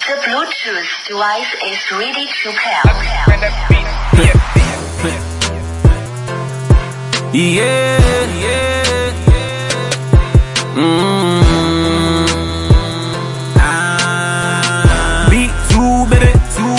The Bluetooth device is ready to pair. Beat 2, baby.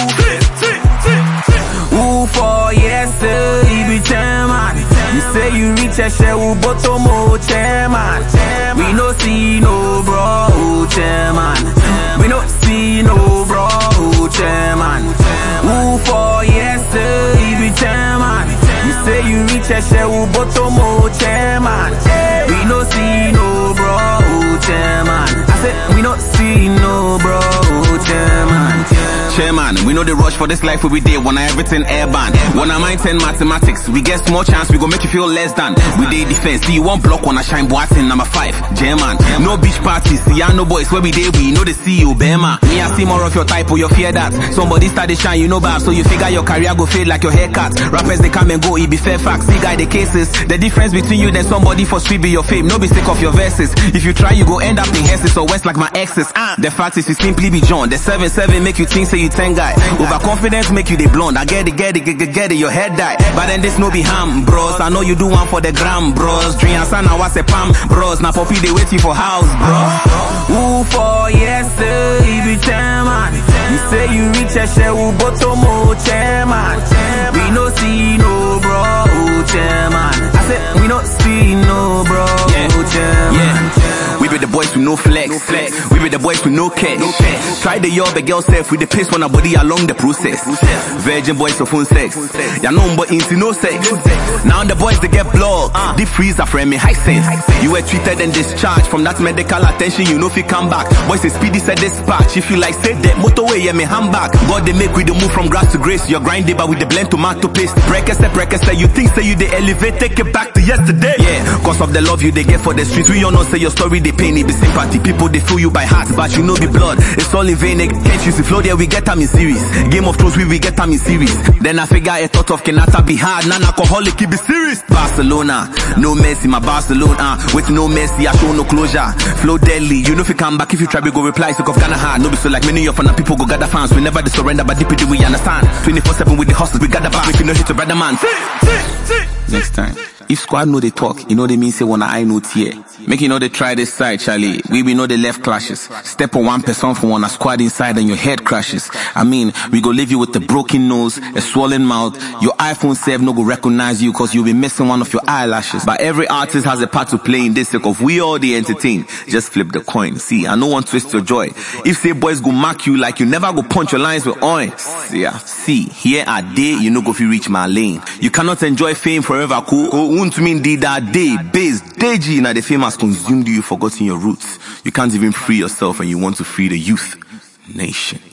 Ooh, 4, yes, sir. He be chairman. You say you reach a shell, but more chairman. We no see no bro, chairman. We no see no bro, chairman. Ooh, 4, yes, sir. He be chairman. You say you reach a shell, but more chairman. We no see no bro, chairman. I said we no see no bro, chairman. Chairman, we know the rush for this life we did when everything airborne. When I mind 10 mathematics, we get small chance, we go make you feel less than. We did defense, see you one block when I shine boating number 5. Chairman, no beach parties, see I know boys where we did, we know the CEO, Bema. Me I see more of your type or you fear that. Somebody started shine, you know bad, so you figure your career go fade like your haircut. Rappers they come and go, it be fair facts, see guy the cases. The difference between you and somebody for street be your fame, no be sick of your verses. If you try, you go end up in Hesses or West like my exes. The fact is you simply be John, the 7-7 make you think say you 10 guy. Overconfidence make you the blonde. I get it, your head die. But then this no be ham, bros. I know you do one for the gram, bros. Dream and son, I was a pam, bros. Now poppy they waiting for house, bro. Ooh, 4, yes, sir. He be chairman. You say you reach a shell, but more chairman. We no see no bro, chairman. I said we no see no bro, chairman. We be the boys with no flex. We be the boys with no cash. Try the yob a girl self with the pace on her body along the process. Virgin boys of phone sex. Ya know but into no sex. Now the boys they get blocked. Deep freezer from me high sense. You were treated and discharged from that medical attention. You know if you come back. Boys say speedy said dispatch. If you like say that motorway yeah me handbag. God they make we the move from grass to grace. You're grinding but with the blend tomato paste. Breakers say you think say you the elevate take it back to yesterday. Yeah, cause of the love you they get for the streets. We all know say your story they pain it be sympathy. People they feel you by heart but you know be blood. It's all in vain. Can't you see flow there we get them in series. Game of Thrones we get them in series. Then I figure a thought of Kenata be hard. Non-alcoholic it be serious. Barcelona, no Messi my Barcelona. With no Messi I show no closure. Flow deadly, you know if you come back if you try we go reply. So of Ghana hard. No be so like many of our people go gather fans. We never surrender but deep we understand. 24/7 with the hustlers we gather back. If you know hit a brother man. Next time. If squad know they talk, you know they mean say when I know tear. Make you know they try this side, Charlie. We know the left clashes. Step on 1% from one a squad inside and your head crashes. I mean, we go leave you with a broken nose, a swollen mouth. Your iPhone 7 no go recognize you cause you'll be missing one of your eyelashes. But every artist has a part to play in this sake of we all the entertain. Just flip the coin. See, I no one twist your joy. If say boys go mark you like you never go punch your lines with oil. Yeah, see, here are day, you know go if you reach my lane. You cannot enjoy fame forever, cool. Won't mean did that day, base, Deji, now the fame has consumed you, forgotten your roots. You can't even free yourself and you want to free the youth nation.